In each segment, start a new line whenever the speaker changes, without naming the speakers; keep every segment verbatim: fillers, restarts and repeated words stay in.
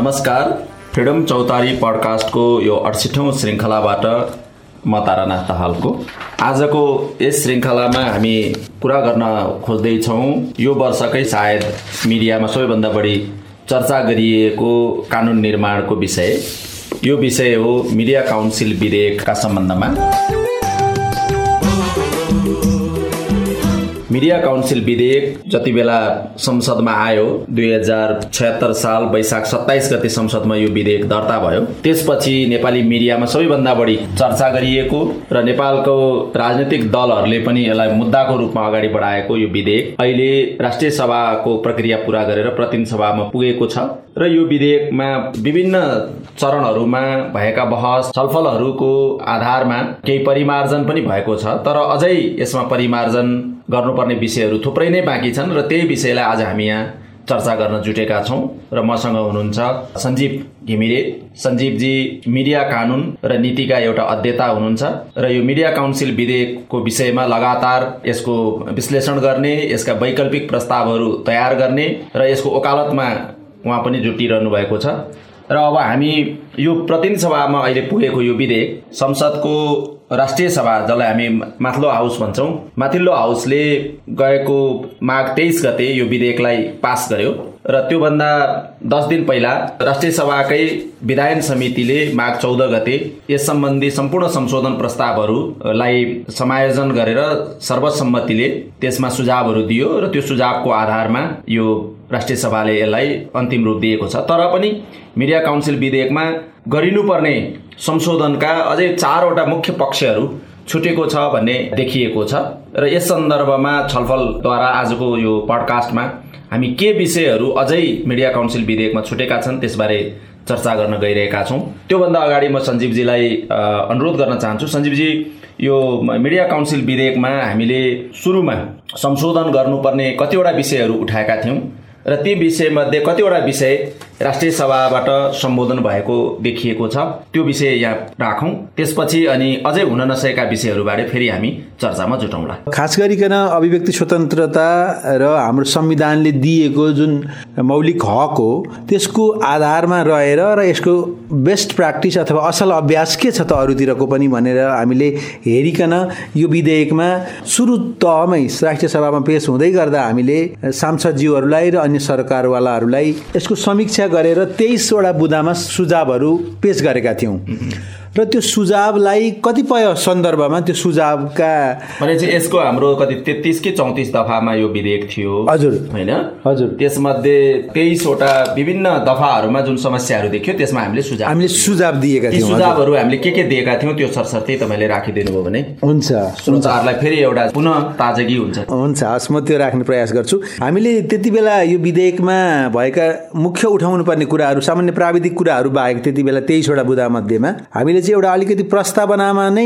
नमस्कार, फ्रिडम चौतारी पडकास्टको यो अडसठौँ श्रृङ्खलाबाट म तारानाथ दाहालको आजको यस श्रृङ्खलामा हामी कुरा गर्न खोज्दैछौँ यो वर्षकै सायद मिडियामा सबैभन्दा बढी चर्चा गरिएको कानुन निर्माणको विषय। यो विषय हो मिडिया काउन्सिल विधेयकका सम्बन्धमा। मिडिया काउन्सिल विधेयक जति बेला संसदमा आयो दुई हजार छयत्तर साल वैशाख सत्ताइस गते संसदमा यो विधेयक दर्ता भयो। त्यसपछि नेपाली मिडियामा सबैभन्दा बढी चर्चा गरिएको र नेपालको राजनीतिक दलहरूले पनि यसलाई मुद्दाको रूपमा अगाडि बढाएको यो विधेयक अहिले राष्ट्रिय सभाको प्रक्रिया पूरा गरेर प्रतिनिधि सभामा पुगेको छ र यो विधेयकमा विभिन्न चरणहरूमा भएका बहस छलफलहरूको आधारमा केही परिमार्जन पनि भएको छ, तर अझै यसमा परिमार्जन गर्नुपर्ने विषयहरू थुप्रै नै बाँकी छन् र त्यही विषयलाई आज हामी यहाँ चर्चा गर्न जुटेका छौँ। र मसँग हुनुहुन्छ सञ्जीव घिमिरे। सञ्जीवजी मिडिया कानुन र नीतिका एउटा अध्येता हुनुहुन्छ र यो मिडिया काउन्सिल विधेयकको विषयमा लगातार यसको विश्लेषण गर्ने, यसका वैकल्पिक प्रस्तावहरू तयार गर्ने र यसको वकालतमा उहाँ पनि जुटिरहनु भएको छ। र अब हामी यो प्रतिनिधि सभामा अहिले पुगेको यो विधेयक संसदको राष्ट्रिय सभा, जसलाई हामी माथिल्लो हाउस भन्छौँ, माथिल्लो हाउसले गएको माघ तेइस गते यो विधेयकलाई पास गर्यो र त्योभन्दा दस दिन पहिला राष्ट्रिय सभाकै विधायन समितिले माघ चौध गते यस सम्बन्धी सम्पूर्ण संशोधन प्रस्तावहरूलाई समायोजन गरेर सर्वसम्मतिले त्यसमा सुझावहरू दियो र त्यो सुझावको आधारमा यो राष्ट्रिय सभाले यसलाई अन्तिम रूप दिएको छ। तर पनि मिडिया काउन्सिल विधेयकमा गरिनुपर्ने संशोधनका अझै चारवटा मुख्य पक्षहरू छुटेको छ भन्ने देखिएको छ र यस सन्दर्भमा छलफलद्वारा आजको यो पडकास्टमा हामी के विषयहरू अझै मिडिया काउन्सिल विधेयकमा छुटेका छन् त्यसबारे चर्चा गर्न गइरहेका छौँ। त्योभन्दा अगाडि म सञ्जीवजीलाई अनुरोध गर्न चाहन्छु। सञ्जीवजी, यो मिडिया काउन्सिल विधेयकमा हामीले सुरुमा संशोधन गर्नुपर्ने कतिवटा विषयहरू उठाएका थियौँ र ती विषयमध्ये कतिवटा विषय राष्ट्रिय सभाबाट सम्बोधन भएको देखिएको छ, त्यो विषय यहाँ राखौँ। त्यसपछि अनि अझै हुन नसकेका विषयहरूबारे फेरि हामी चर्चामा जुटौँला।
खास गरिकन अभिव्यक्ति स्वतन्त्रता र हाम्रो संविधानले दिएको जुन मौलिक हक हो त्यसको आधारमा रहेर र यसको बेस्ट प्र्याक्टिस अथवा असल अभ्यास के छ त अरूतिरको पनि भनेर हामीले हेरिकन यो विधेयकमा सुरु तहमै राष्ट्रिय सभामा पेश हुँदै गर्दा हामीले सांसदज्यूहरूलाई र अन्य सरकारवालाहरूलाई यसको समीक्षा गरेर तेइसवटा बुँदामा सुझावहरू पेश गरेका थियौँ र त्यो सुझावलाई कतिपय सन्दर्भमा त्यो सुझावका
भने चाहिँ यसको हाम्रो कति तेत्तीस कि चौतिस दफामा यो विधेयक थियो।
हजुर
होइन?
हजुर।
त्यसमध्ये तेइसवटा विभिन्न दफाहरूमा जुन समस्याहरू देखियो त्यसमा हामीले सुझाव
हामीले सुझाव दिएका थियौँ।
सुझावहरू हामीले के के दिएका थियौँ त्यो सरसर्ती तपाईँले राखिदिनु भयो भने
हुन्छ,
श्रोताहरूलाई फेरि एउटा पुनः ताजगी हुन्छ।
हुन्छ, हस्, म त्यो राख्ने प्रयास गर्छु। हामीले त्यति बेला यो विधेयकमा भएका मुख्य उठाउनु पर्ने कुराहरू, सामान्य प्राविधिक कुराहरू बाहेक त्यति बेला तेइसवटा बुँदा मध्येमा हामीले चाहिँ एउटा अलिकति प्रस्तावनामा नै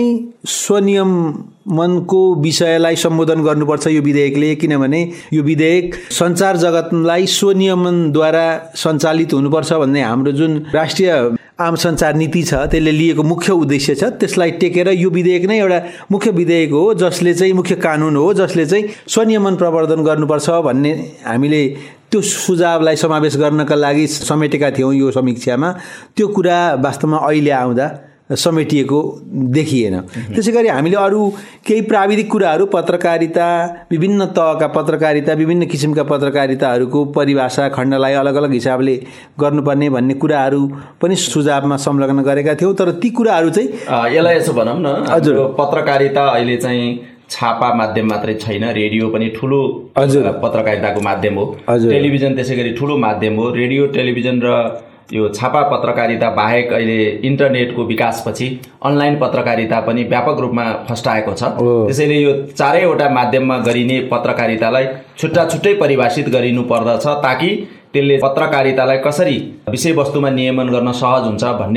स्वनियमनको विषयलाई सम्बोधन गर्नुपर्छ यो विधेयकले, किनभने यो विधेयक सञ्चार जगतलाई स्वनियमनद्वारा सञ्चालित हुनुपर्छ भन्ने हाम्रो जुन राष्ट्रिय आम सञ्चार नीति छ त्यसले लिएको मुख्य उद्देश्य छ, त्यसलाई टेकेर यो विधेयक नै एउटा मुख्य विधेयक हो जसले चाहिँ मुख्य कानुन हो जसले चाहिँ स्वनियमन प्रवर्धन गर्नुपर्छ भन्ने हामीले त्यो सुझावलाई समावेश गर्नका लागि समेटेका थियौँ यो समीक्षामा। त्यो कुरा वास्तवमा अहिले आउँदा समेटिएको देखिएन। त्यसै गरी हामीले अरू केही प्राविधिक कुराहरू, पत्रकारिता, विभिन्न तहका पत्रकारिता, विभिन्न किसिमका पत्रकारिताहरूको परिभाषा खण्डलाई अलग अलग हिसाबले गर्नुपर्ने भन्ने कुराहरू पनि सुझावमा संलग्न गरेका थियौँ। तर ती कुराहरू चाहिँ
यसलाई यसो भनौँ न, हजुर, पत्रकारिता अहिले चाहिँ छापा माध्यम मात्रै छैन, रेडियो पनि ठुलो पत्रकारिताको माध्यम हो, टेलिभिजन त्यसै गरी ठुलो माध्यम हो। रेडियो, टेलिभिजन र यो छापा पत्रकारिता बाहेक अहिले इन्टरनेटको विकासपछि अनलाइन पत्रकारिता पनि व्यापक रूपमा फस्टाएको छ। त्यसैले यो चारैवटा माध्यममा गरिने पत्रकारितालाई छुट्टा छुट्टै परिभाषित गरिनु पर्दछ ताकि त्यसले पत्रकारितालाई कसरी विषयवस्तुमा नियमन गर्न सहज हुन्छ भन्ने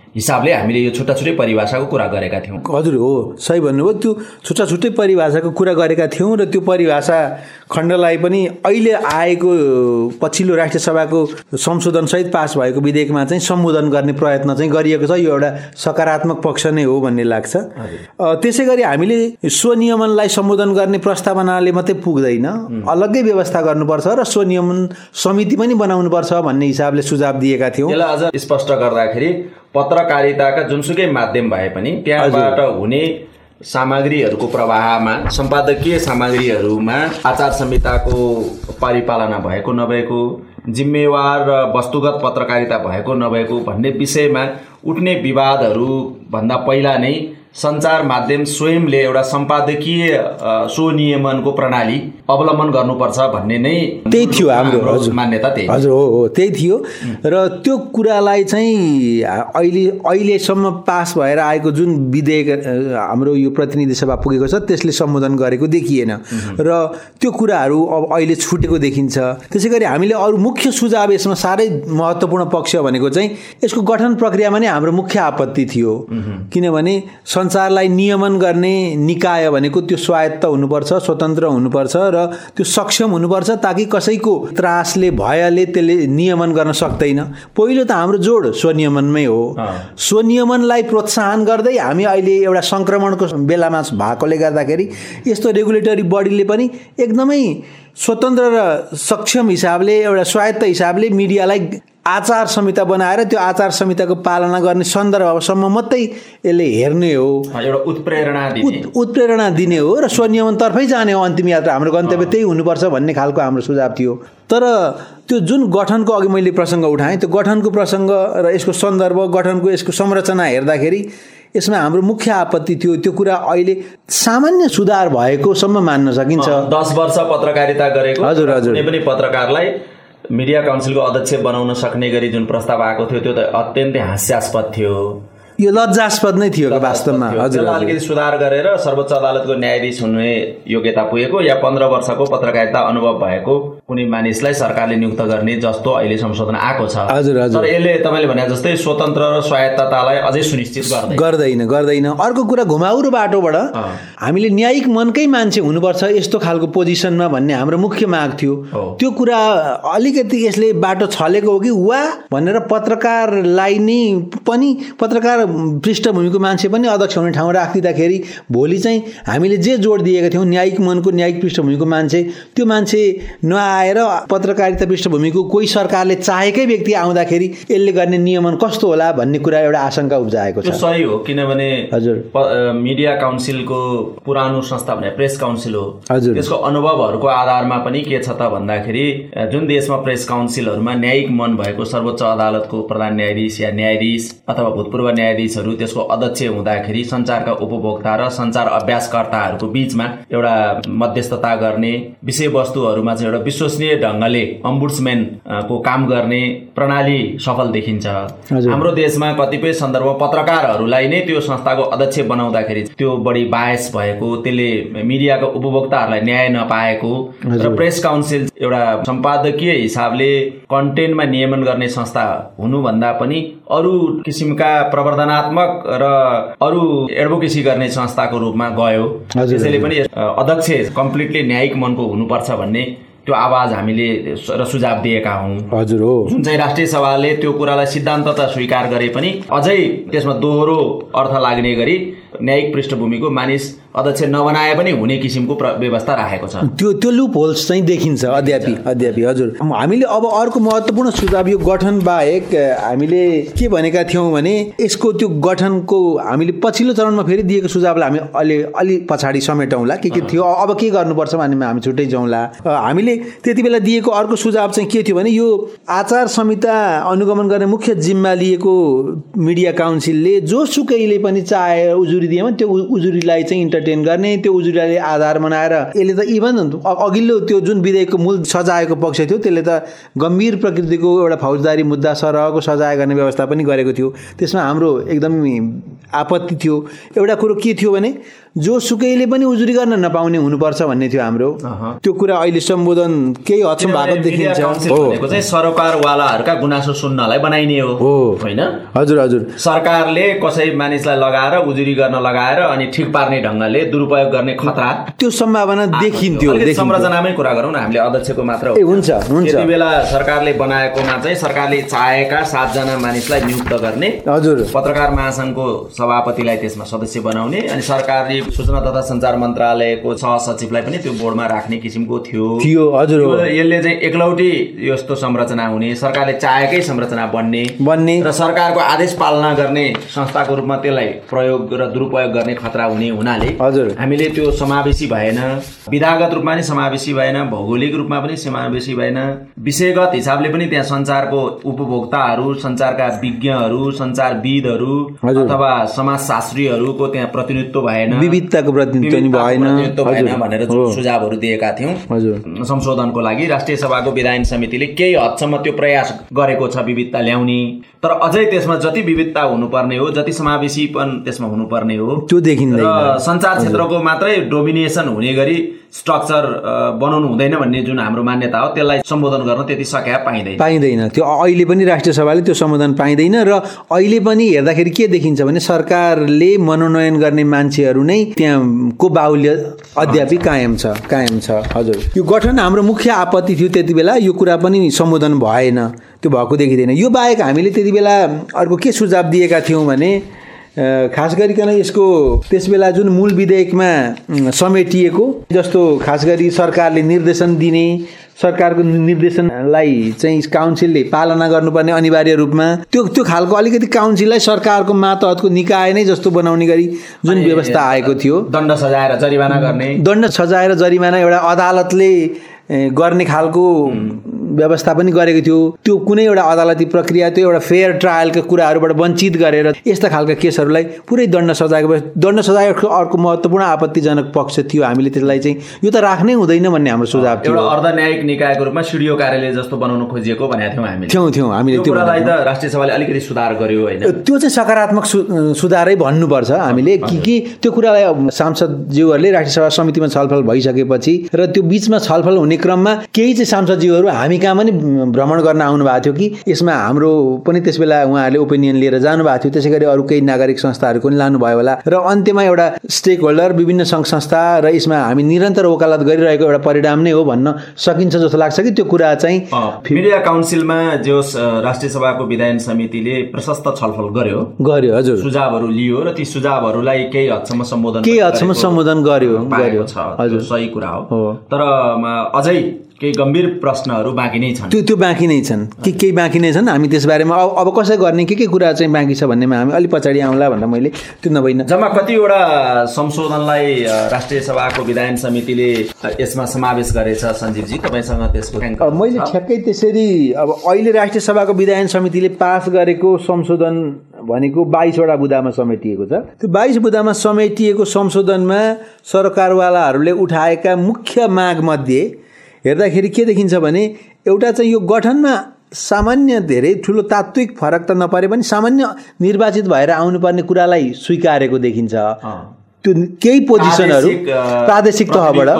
हिसाबले हामीले यो छुट्टा छुट्टै परिभाषाको कुरा गरेका थियौँ।
हजुर हो, सही भन्नुभयो। त्यो छुट्टा छुट्टै परिभाषाको कुरा गरेका थियौँ र त्यो परिभाषा खण्डलाई पनि अहिले आएको पछिल्लो राष्ट्रिय सभाको संशोधनसहित पास भएको विधेयकमा चाहिँ सम्बोधन गर्ने प्रयत्न चाहिँ गरिएको छ। यो एउटा सकारात्मक पक्ष नै हो भन्ने लाग्छ। त्यसै गरी हामीले स्वनियमनलाई सम्बोधन गर्ने प्रस्तावनाले मात्रै पुग्दैन, अलग्गै व्यवस्था गर्नुपर्छ र स्वनियमन समिति पनि बनाउनुपर्छ भन्ने हिसाबले सुझाव दिएका थियौँ।
यसलाई अझ स्पष्ट गर्दाखेरि पत्रकारिताका जुनसुकै माध्यम भए पनि त्यहाँबाट हुने सामग्रीहरूको प्रवाहमा, सम्पादकीय सामग्रीहरूमा आचार संहिताको परिपालना भएको नभएको, जिम्मेवार र वस्तुगत पत्रकारिता भएको नभएको भन्ने विषयमा उठ्ने विवादहरू भन्दा पहिला नै सञ्चार माध्यम स्वयंले एउटा सम्पादकीय स्वनियमनको प्रणाली अवलम्बन गर्नुपर्छ भन्ने नै
त्यही थियो हाम्रो
मान्यता। त्यही
हजुर हो हो त्यही थियो र त्यो कुरालाई चाहिँ अहिले अहिलेसम्म पास भएर आएको जुन विधेयक हाम्रो यो प्रतिनिधि सभा पुगेको छ त्यसले सम्बोधन गरेको देखिएन र त्यो कुराहरू अब अहिले छुटेको देखिन्छ। त्यसै गरी हामीले अरू मुख्य सुझाव यसमा साह्रै महत्त्वपूर्ण पक्ष भनेको चाहिँ यसको गठन प्रक्रियामा नै हाम्रो मुख्य आपत्ति थियो। किनभने सञ्चारलाई नियमन गर्ने निकाय भनेको त्यो स्वायत्त हुनुपर्छ, स्वतन्त्र हुनुपर्छ र त्यो सक्षम हुनुपर्छ ताकि कसैको त्रासले भयले त्यसले नियमन गर्न सक्दैन। पहिलो त हाम्रो जोड स्वनियमनमै हो। स्वनियमनलाई प्रोत्साहन गर्दै हामी अहिले एउटा सङ्क्रमणको बेलामा भएकोले गर्दाखेरि यस्तो रेगुलेटरी बडीले पनि एकदमै स्वतन्त्र र सक्षम हिसाबले एउटा स्वायत्त हिसाबले मिडियालाई आचार संहिता बनाएर त्यो आचार संहिताको पालना गर्ने सन्दर्भसम्म मात्रै यसले हेर्ने हो,
एउटा उत्प्रेरणा दिने
उत्प्रेरणा दिने हो र स्वनियमनतर्फै जाने हो। अन्तिम यात्रा हाम्रो गन्तव्य त्यही हुनुपर्छ भन्ने खालको हाम्रो सुझाव थियो। तर त्यो जुन गठनको अघि मैले प्रसङ्ग उठाएँ, त्यो गठनको प्रसङ्ग र यसको सन्दर्भ, गठनको यसको संरचना हेर्दाखेरि यसमा हाम्रो मुख्य आपत्ति थियो। त्यो कुरा अहिले सामान्य सुधार भएकोसम्म मान्न सकिन्छ।
दस वर्ष पत्रकारिता गरेको
हजुर हजुर
कुनै पनि पत्रकारलाई मिडिया काउन्सिलको अध्यक्ष बनाउन सक्ने गरी जुन प्रस्ताव आएको थियो त्यो त अत्यन्तै हास्यास्पद थियो।
यो लज्जास्पद नै थियो वास्तवमा। हजुर
अलिकति सुधार गरेर सर्वोच्च अदालतको न्यायाधीश हुने योग्यता पुगेको या पन्ध्र वर्षको पत्रकारिता अनुभव भएको कुनै मानिसलाई सरकारले नियुक्त गर्ने जस्तो अहिले संशोधन आएको छ।
हजुर हजुर
तर यसले तपाईँले भने जस्तै स्वतन्त्र र स्वायत्ततालाई अझै सुनिश्चित
गर्दैन गर्दैन अर्को कुरा घुमाउरो बाटोबाट हामीले न्यायिक मनकै मान्छे हुनुपर्छ यस्तो खालको पोजिसनमा भन्ने हाम्रो मुख्य माग थियो। त्यो कुरा अलिकति यसले बाटो छलेको हो कि वा भनेर पत्रकारलाई नै पनि पत्रकार पृष्ठभूमिको मान्छे पनि अध्यक्ष हुने ठाउँ राखिदिँदाखेरि भोलि चाहिँ हामीले जे जोड दिएका थियौँ न्यायिक मनको न्यायिक पृष्ठभूमिको मान्छे, त्यो मान्छे नआएर पत्रकारिता पृष्ठभूमिको कोही सरकारले चाहेकै व्यक्ति आउँदाखेरि यसले गर्ने नियमन कस्तो होला भन्ने कुरा एउटा आशंका उब्जाएको छ।
सही हो, किनभने
हजुर
मिडिया काउन्सिलको पुरानो संस्था भने प्रेस काउन्सिल हो।
हजुर
त्यसको अनुभवहरूको आधारमा पनि के छ त भन्दाखेरि जुन देशमा प्रेस काउन्सिलहरूमा न्यायिक मन भएको सर्वोच्च अदालतको प्रधान न्यायाधीश या न्यायाधीश अथवा भूतपूर्व न्यायाधीशहरू त्यसको अध्यक्ष हुँदाखेरि सञ्चारका उपभोक्ता र सञ्चार अभ्यासकर्ताहरूको बीचमा एउटा मध्यस्थता गर्ने, विषयवस्तुहरूमा चाहिँ एउटा विश्वसनीय ढङ्गले अम्बुड्सम्यान को काम गर्ने प्रणाली सफल देखिन्छ। हाम्रो देशमा कतिपय सन्दर्भमा पत्रकारहरूलाई नै त्यो संस्थाको अध्यक्ष बनाउँदाखेरि त्यो बढी बायस भएको, त्यसले मिडियाको उपभोक्ताहरूलाई न्याय नपाएको र प्रेस काउन्सिल एउटा सम्पादकीय हिसाबले कन्टेन्टमा नियमन गर्ने संस्था हुनुभन्दा पनि अरू किसिमका प्रवर्धनात्मक र अरू एडभोकेसी गर्ने संस्थाको रूपमा गयो। त्यसैले पनि अध्यक्ष कम्प्लिटली न्यायिक मनको हुनुपर्छ भन्ने त्यो आवाज हामीले र सुझाव दिएका हौँ।
हजुर हो,
जुन चाहिँ राष्ट्रिय सभाले त्यो कुरालाई सिद्धान्त त स्वीकार गरे पनि अझै त्यसमा दोहोरो अर्थ लाग्ने गरी न्यायिक पृष्ठभूमिको मानिस अध्यक्ष नबनाए पनि हुने किसिमको व्यवस्था राखेको छ।
त्यो त्यो लुप होल्स चाहिँ देखिन्छ अद्यापि अद्यापि हजुर। हामीले अब अर्को महत्त्वपूर्ण सुझाव यो गठन बाहेक हामीले के भनेका थियौँ भने यसको त्यो गठनको हामीले पछिल्लो चरणमा फेरि दिएको सुझावलाई हामी अलि अलि पछाडि समेटौँला के के थियो, अब के गर्नुपर्छ भन्नेमा हामी छुट्टै जाउँला। हामीले त्यति बेला दिएको अर्को सुझाव चाहिँ के थियो भने यो आचार संहिता अनुगमन गर्ने मुख्य जिम्मा लिएको मिडिया काउन्सिलले जोसुकैले पनि चाहे उजुरी दिएमा त्यो उजुरीलाई चाहिँ इन्टरटेन गर्ने, त्यो उजुरीलाई आधार बनाएर यसले त इभन अघिल्लो त्यो जुन विधेयकको मूल सजायको पक्ष थियो त्यसले त गम्भीर प्रकृतिको एउटा फौजदारी मुद्दा सरहको सजाय गर्ने व्यवस्था पनि गरेको थियो। त्यसमा हाम्रो एकदम आपत्ति थियो। एउटा कुरो के थियो भने जो सुकैले पनि उजुरी गर्न नपाउने हुनुपर्छ भन्ने थियो हाम्रो। त्यो कुरा अहिले सम्बोधन केही हदसम्म भएको देखिन्छ।
भनेको चाहिँ सरकारवालाहरूका गुनासो सुन्नलाई बनाइने हो होइन?
हजुर हजुर।
सरकारले कसै मानिसलाई लगाएर उजुरी गर्न लगाएर अनि ठिक पार्ने ढङ्गले दुरुपयोग गर्ने खतरा, त्यो
सम्भावना देखिन्थ्यो।
संरचनामै कुरा गरौँ न, हामीले अध्यक्षको मात्र हो।
हुन्छ हुन्छ।
त्यति बेला सरकारले बनाएकोमा चाहिँ सरकारले चाहेका सातजना मानिसलाई नियुक्त गर्ने,
हजुर,
पत्रकार महासंघको सभापतिलाई त्यसमा सदस्य बनाउने, अनि सरकारले सूचना तथा सञ्चार मन्त्रालयको सहसचिवलाई पनि त्यो बोर्डमा राख्ने किसिमको थियो
थियो हजुर।
यसले चाहिँ एकलौटी यस्तो संरचना हुने, सरकारले चाहेकै संरचना बन्ने
बन्ने
र सरकारको आदेश पालना गर्ने संस्थाको रूपमा त्यसलाई प्रयोग र दुरुपयोग गर्ने खतरा हुने हुनाले
हजुर
हामीले त्यो समावेशी भएन, विधागत रूपमा पनि समावेशी भएन, भौगोलिक रूपमा पनि समावेशी भएन, विषयगत हिसाबले पनि त्यहाँ सञ्चारको उपभोक्ताहरू, सञ्चारका विज्ञहरू, सञ्चारविदहरू अथवा समाजशास्त्रीहरूको त्यहाँ प्रतिनिधित्व भएन,
विविधताको प्रतिनिधित्व भएन
भएन भनेर जुन सुझावहरू दिएका थियौँ संशोधनको लागि, राष्ट्रिय सभाको विधायन समितिले केही हदसम्म त्यो प्रयास गरेको छ विविधता ल्याउने, तर अझै त्यसमा जति विविधता हुनुपर्ने हो, जति समावेशीपन त्यसमा हुनुपर्ने हो
त्यो देखिँदैन।
सञ्चार क्षेत्रको मात्रै डोमिनेसन हुने गरी स्ट्रक्चर बनाउनु हुँदैन भन्ने जुन हाम्रो मान्यता हो, त्यसलाई सम्बोधन गर्न त्यति सक्या पाइँदैन
पाइँदैन त्यो अहिले पनि राष्ट्रिय सभाले त्यो सम्बोधन पाइँदैन। र अहिले पनि हेर्दाखेरि के देखिन्छ भने सरकारले मनोनयन गर्ने मान्छेहरू नै त्यहाँको बाहुल्य अद्यापि कायम छ कायम छ हजुर। यो गठन हाम्रो मुख्य आपत्ति थियो त्यति बेला, यो कुरा पनि सम्बोधन भएन, त्यो भएको देखिँदैन। यो बाहेक हामीले त्यति बेला अर्को के सुझाव दिएका थियौँ भने खास गरिकन यसको त्यसबेला जुन मूल विधेयकमा समेटिएको जस्तो खास गरी सरकारले निर्देशन दिने, सरकारको निर्देशनलाई चाहिँ काउन्सिलले पालना गर्नुपर्ने अनिवार्य रूपमा, त्यो त्यो खालको अलिकति काउन्सिललाई सरकारको मातहतको निकाय नै जस्तो बनाउने गरी जुन व्यवस्था आएको थियो,
दण्ड सजाएर जरिवाना गर्ने,
दण्ड सजाएर जरिवाना एउटा अदालतले गर्ने खालको व्यवस्था पनि गरेको थियो। त्यो कुनै एउटा अदालती प्रक्रिया, त्यो एउटा फेयर ट्रायलका कुराहरूबाट वञ्चित गरेर यस्ता खालका केसहरूलाई पुरै दण्ड सजाएको दण्ड सजाएको अर्को महत्त्वपूर्ण आपत्तिजनक पक्ष थियो। हामीले त्यसलाई चाहिँ यो त राख्नै हुँदैन भन्ने हाम्रो सुझाव थियो।
एउटा अर्धन्यायिक निकायको रूपमा सिडिओ कार्यालय जस्तो बनाउन खोजिएको भनेको थियौँ हामीले
थियौँ थियौँ हामीले त्यो
कुरालाई त राष्ट्रिय सभाले अलिकति सुधार गर्यो होइन?
त्यो चाहिँ सकारात्मक सुधारै भन्नुपर्छ हामीले कि कि त्यो कुरालाई सांसदज्यूहरूले राष्ट्रिय सभा समितिमा छलफल भइसकेपछि र त्यो बिचमा छलफल हुने क्रममा केही चाहिँ सांसदज्यूहरू हामी कहाँ पनि भ्रमण गर्न आउनु भएको थियो कि यसमा हाम्रो पनि त्यसबेला उहाँहरूले ओपिनियन लिएर जानुभएको थियो। त्यसै गरी अरू केही नागरिक संस्थाहरू पनि लानुभयो होला र अन्त्यमा एउटा स्टेक होल्डर, विभिन्न सङ्घ संस्था र यसमा हामी निरन्तर वकालत गरिरहेको एउटा परिणाम नै हो भन्न सकिन्छ जस्तो लाग्छ कि त्यो कुरा चाहिँ
मिडिया काउन्सिलमा जो राष्ट्रिय सभाको विधायन समितिले प्रशस्त छलफल गर्यो गर्यो हजुर, सुझावहरू लियो र ती सुझावहरूलाई केही हदसम्म सम्बोधन
केही हदसम्म सम्बोधन गर्यो गर्यो
हजुर, सही कुरा हो। तर अझै केही गम्भीर प्रश्नहरू बाँकी नै छन्,
त्यो त्यो बाँकी नै छन् कि केही बाँकी नै छन्। हामी त्यसबारेमा अब अब कसै गर्ने के के कुरा चाहिँ बाँकी छ भन्नेमा हामी अलिक पछाडि आउँला भनेर मैले त्यो नभइन
जम्मा कतिवटा संशोधनलाई राष्ट्रिय सभाको विधायन समितिले यसमा समावेश गरेछ सञ्जीवजी, तपाईँसँग त्यसको?
मैले ठ्याक्कै त्यसरी अब अहिले राष्ट्रिय सभाको विधायन समितिले पास गरेको संशोधन भनेको बाइसवटा बुदामा समेटिएको छ। त्यो बाइस बुदामा समेटिएको संशोधनमा सरकारवालाहरूले उठाएका मुख्य माग मध्ये हेर्दाखेरि के देखिन्छ भने एउटा चाहिँ यो गठनमा सामान्य धेरै ठुलो तात्विक फरक त नपरे पनि सामान्य निर्वाचित भएर आउनुपर्ने कुरालाई स्वीकारेको देखिन्छ। त्यो केही पोजिसनहरू प्रादेशिक तहबाट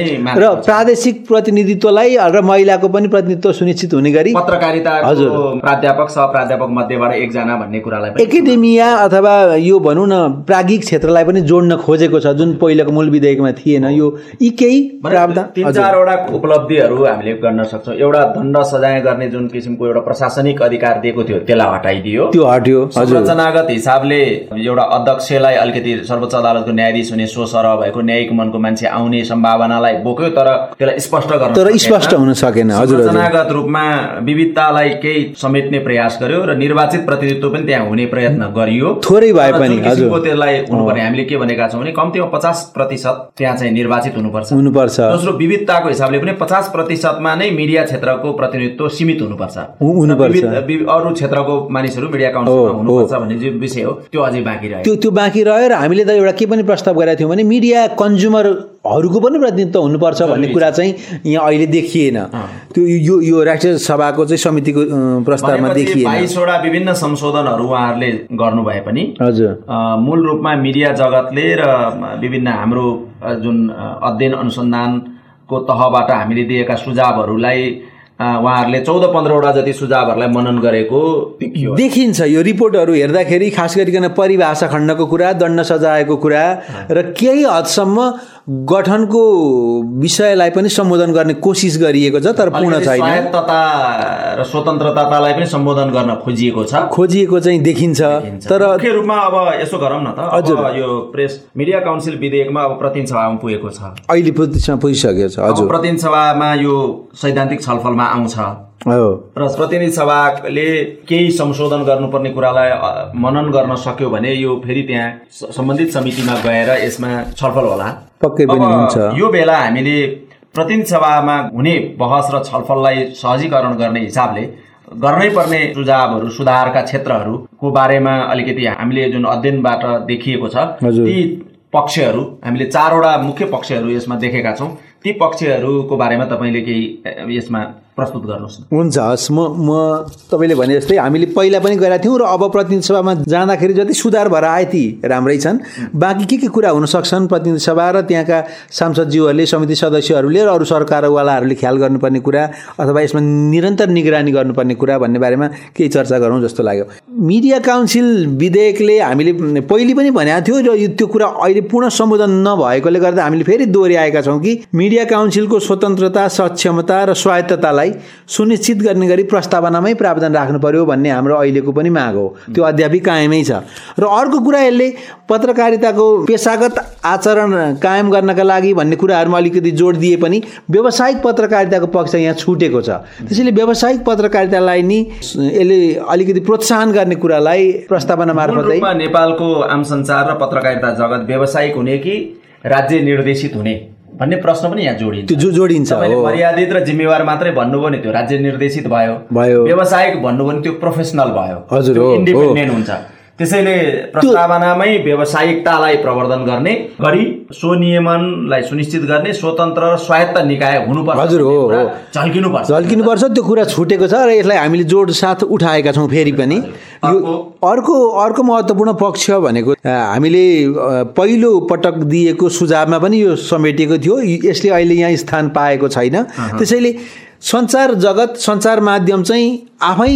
र प्रादेशिक प्रतिनिधित्वलाई र महिलाको पनि प्रतिनिधित्व सुनिश्चित हुने गरी
पत्रकारिता हजुर प्राध्यापक सहप्राध्यापक मध्येबाट एकजना भन्ने कुरालाई
एकाडेमिया अथवा यो भनौँ न प्राज्ञिक क्षेत्रलाई पनि जोड्न खोजेको छ जुन पहिलेको मूल विधेयकमा थिएन। यो यी केही प्रावधान
तीन चारवटा उपलब्धिहरू हामीले गर्न सक्छौँ। एउटा दण्ड सजाय गर्ने जुन किसिमको एउटा प्रशासनिक अधिकार दिएको थियो त्यसलाई हटाइदियो,
त्यो हट्यो।
संरचनागत हिसाबले एउटा अध्यक्षलाई अलिकति सर्वोच्च अदालतको न्यायाधीश हुने सो सरह भएको न्यायिक मनको मान्छे आउने सम्भावनालाई बोक्यो, तर त्यसलाई स्पष्ट गर्न
तर स्पष्ट हुन सकेन। हजुर,
संरचनागत रूपमा विविधतालाई केही समेट्ने प्रयास गर्यो र निर्वाचित प्रतिनिधित्व पनि त्यहाँ हुने प्रयत्न गरियो,
थोरै भए पनि। हजुर,
त्यसलाई हुनुपर्ने हामीले के भनेका छौँ भने कम्तीमा पचास प्रतिशत त्यहाँ चाहिँ निर्वाचित हुनुपर्छ
हुनुपर्छ
दोस्रो विविधताको हिसाबले पनि पचास प्रतिशतमा नै मिडिया क्षेत्रको प्रतिनिधित्व सीमित हुनुपर्छ
हुनुपर्छ
अरू क्षेत्रको मानिसहरू मिडिया काउन्सिलमा हुनुपर्छ भन्ने जो विषय हो त्यो अझै बाँकी रह्यो।
त्यो त्यो बाँकी रह्यो र हामीले त एउटा के पनि प्रस्ताव गरेका थियौँ भने मिडिया कन्ज्युमरहरूको पनि प्रतिनिधित्व हुनुपर्छ भन्ने कुरा चाहिँ यहाँ अहिले देखिएन। त्यो यो यो राष्ट्रिय सभाको चाहिँ समितिको प्रस्तावमा देखिएन।
बाइसवटा विभिन्न संशोधनहरू उहाँहरूले गर्नुभए पनि
हजुर
मूल रूपमा मिडिया जगतले र विभिन्न हाम्रो जुन अध्ययन अनुसन्धानको तहबाट हामीले दिएका सुझावहरूलाई उहाँहरूले चौध पन्ध्रवटा जति सुझावहरूलाई मनन गरेको
देखिन्छ। यो रिपोर्टहरू हेर्दाखेरि खास गरिकन परिभाषा खण्डको कुरा, दण्ड सजायको कुरा र केही हदसम्म गठनको विषयलाई पनि सम्बोधन गर्ने कोसिस गरिएको छ, तर पूर्ण छैन।
स्वायत्तता र स्वतन्त्रतालाई पनि सम्बोधन गर्न खोजिएको छ
खोजिएको चाहिँ देखिन्छ। तर
मुख्य रूपमा अब यसो गरौँ न त, अब यो प्रेस मिडिया काउन्सिल विधेयकमा अब प्रतिनिधि सभामा पुगेको छ,
अहिले प्रतिनिधि पुगिसकेको छ। हजुर
प्रतिनिधि सभामा यो सैद्धान्तिक छलफलमा आउँछ र प्रतिनिधि सभाले केही संशोधन गर्नुपर्ने कुरालाई मनन गर्न सक्यो भने यो फेरि त्यहाँ सम्बन्धित समितिमा गएर यसमा छलफल होला।
पक्कै पनि हुन्छ।
यो बेला हामीले प्रतिनिधि सभामा हुने बहस र छलफललाई सहजीकरण गर्ने हिसाबले गर्नै पर्ने सुझावहरू, सुधारका क्षेत्रहरूको बारेमा अलिकति हामीले जुन अध्ययनबाट देखिएको छ ती पक्षहरू, हामीले चारवटा मुख्य पक्षहरू यसमा देखेका छौँ। ती पक्षहरूको बारेमा तपाईँले केही यसमा प्रस्तुत गर्नुहोस्।
हुन्छ, हस्। म म तपाईँले भने जस्तै हामीले पहिला पनि गरेका थियौँ र अब प्रतिनिधि सभामा जाँदाखेरि जति सुधार भएर आए ती राम्रै छन्। बाँकी के के कुरा हुन सक्छन् प्रतिनिधि सभा र त्यहाँका सांसदज्यूहरूले, समिति सदस्यहरूले र अरू सरकारवालाहरूले ख्याल गर्नुपर्ने कुरा अथवा यसमा निरन्तर निगरानी गर्नुपर्ने कुरा भन्ने बारेमा केही चर्चा गरौँ जस्तो लाग्यो। मिडिया काउन्सिल विधेयकले हामीले पहिले पनि भनेको थियो र त्यो कुरा अहिले पूर्ण सम्बोधन नभएकोले गर्दा हामीले फेरि दोहोऱ्याएका छौँ कि मिडिया काउन्सिलको स्वतन्त्रता, सक्षमता र स्वायत्ततालाई सुनिश्चित गर्ने गरी प्रस्तावनामै प्रावधान राख्नु पर्यो भन्ने हाम्रो अहिलेको पनि माग हो। त्यो अद्यापि कायमै छ। र अर्को कुरा यसले पत्रकारिताको पेशागत आचरण कायम गर्नका लागि भन्ने कुराहरूमा अलिकति जोड दिए पनि व्यावसायिक पत्रकारिताको पक्ष यहाँ छुटेको छ। त्यसैले व्यावसायिक पत्रकारितालाई नि यसले अलिकति प्रोत्साहन गर्ने कुरालाई प्रस्तावना मार्फतै
नेपालको आम सञ्चार र पत्रकारिता जगत व्यावसायिक हुने कि राज्य निर्देशित हुने भन्ने प्रश्न पनि यहाँ जोडिन्छ।
त्यो जोडिन्छ।
मर्यादित र जिम्मेवार मात्रै भन्नु भने त्यो राज्य निर्देशित भयो, भयो व्यावसायिक भन्नु भने त्यो प्रोफेसनल भयो।
हजुर,
इन्डिपेन्डेन्ट हुन्छ। त्यसैले प्रस्तावनामै व्यावसायिकतालाई प्रवर्धन गर्ने गरी स्वनियमनलाई सुनिश्चित गर्ने स्वतन्त्र र स्वायत्त निकाय हुनुपर्छ।
हजुर हो,
झल्किनुपर्छ
झल्किनुपर्छ त्यो कुरा छुटेको छ र यसलाई हामीले जोड साथ उठाएका छौँ। फेरि पनि यो अर्को अर्को महत्त्वपूर्ण पक्ष भनेको हामीले पहिलो पटक दिएको सुझावमा पनि यो समेटिएको थियो। यसले अहिले यहाँ स्थान पाएको छैन। त्यसैले सञ्चार जगत, सञ्चार माध्यम चाहिँ आफै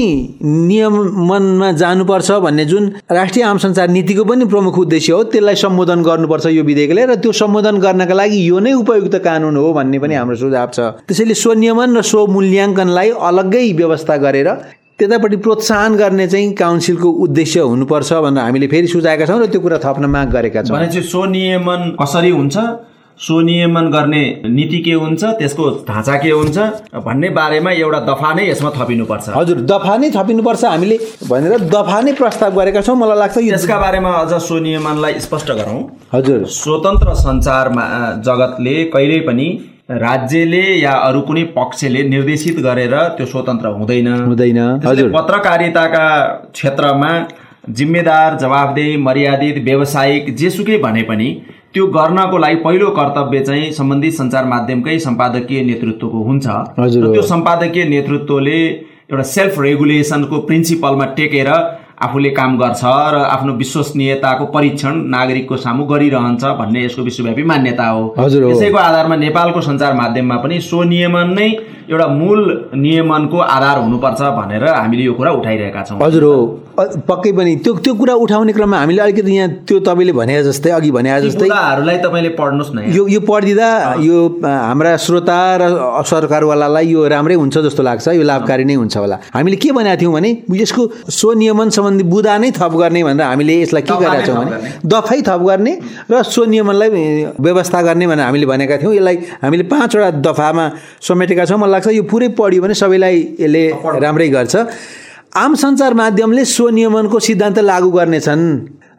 नियमनमा जानुपर्छ भन्ने जुन राष्ट्रिय आम सञ्चार नीतिको पनि प्रमुख उद्देश्य हो, त्यसलाई सम्बोधन गर्नुपर्छ यो विधेयकले र त्यो सम्बोधन गर्नका लागि यो नै उपयुक्त कानुन हो भन्ने पनि हाम्रो सुझाव छ। त्यसैले स्वनियमन र स्वमूल्याङ्कनलाई अलग्गै व्यवस्था गरेर त्यतापट्टि प्रोत्साहन गर्ने चाहिँ काउन्सिलको उद्देश्य हुनुपर्छ भनेर हामीले फेरि सुझाएका छौँ र त्यो कुरा थप्न माग गरेका छौँ।
भनेपछि स्वनियमन कसरी हुन्छ, स्वनियमन गर्ने नीति के हुन्छ, त्यसको ढाँचा के हुन्छ भन्ने बारेमा एउटा दफा नै यसमा थपिनुपर्छ।
हजुर, दफा नै थपिनुपर्छ हामीले भनेर दफा नै प्रस्ताव गरेका छौँ। मलाई लाग्छ
यसका बारेमा अझ स्वनियमनलाई स्पष्ट गरौँ।
हजुर,
स्वतन्त्र सञ्चारमा जगतले कहिल्यै पनि राज्यले या अरू कुनै पक्षले निर्देशित गरेर त्यो स्वतन्त्र हुँदैन
हुँदैन हजुर।
पत्रकारिताका क्षेत्रमा जिम्मेदार, जवाफदेही, मर्यादित, व्यावसायिक जेसुकै भने पनि त्यो गर्नको लागि पहिलो कर्तव्य चाहिँ सम्बन्धित सञ्चार माध्यमकै सम्पादकीय नेतृत्वको हुन्छ। त्यो सम्पादकीय नेतृत्वले एउटा सेल्फ रेगुलेसनको प्रिन्सिपलमा टेकेर आफूले काम गर्छ र आफ्नो विश्वसनीयताको परीक्षण नागरिकको सामु गरिरहन्छ भन्ने यसको विश्वव्यापी मान्यता हो। यसैको आधारमा नेपालको सञ्चार माध्यममा पनि स्वनियमन नै एउटा मूल नियमनको आधार हुनुपर्छ भनेर हामीले यो कुरा उठाइरहेका छौँ।
हजुर हो, पक्कै पनि त्यो त्यो कुरा उठाउने क्रममा हामीले अलिकति यहाँ त्यो तपाईँले भने जस्तै अघि भने जस्तै
कुराहरूलाई तपाईँले पढ्नुहोस् न।
यो यो पढिदिँदा यो हाम्रा श्रोता र सरकारवालालाई यो राम्रै हुन्छ जस्तो लाग्छ, यो लाभकारी नै हुन्छ होला। हामीले के भनेका थियौँ भने यसको स्वनियमन सम्बन्धी बुदा नै थप गर्ने भनेर हामीले यसलाई के गरेका छौँ भने दफै थप गर्ने र स्वनियमनलाई व्यवस्था गर्ने भनेर हामीले भनेका थियौँ। यसलाई हामीले पाँचवटा दफामा समेटेका छौँ। मलाई लाग्छ यो पुरै पढ्यो भने सबैलाई यसले राम्रै गर्छ। आम सञ्चार माध्यमले स्वनियमनको सिद्धान्त लागू गर्नेछन्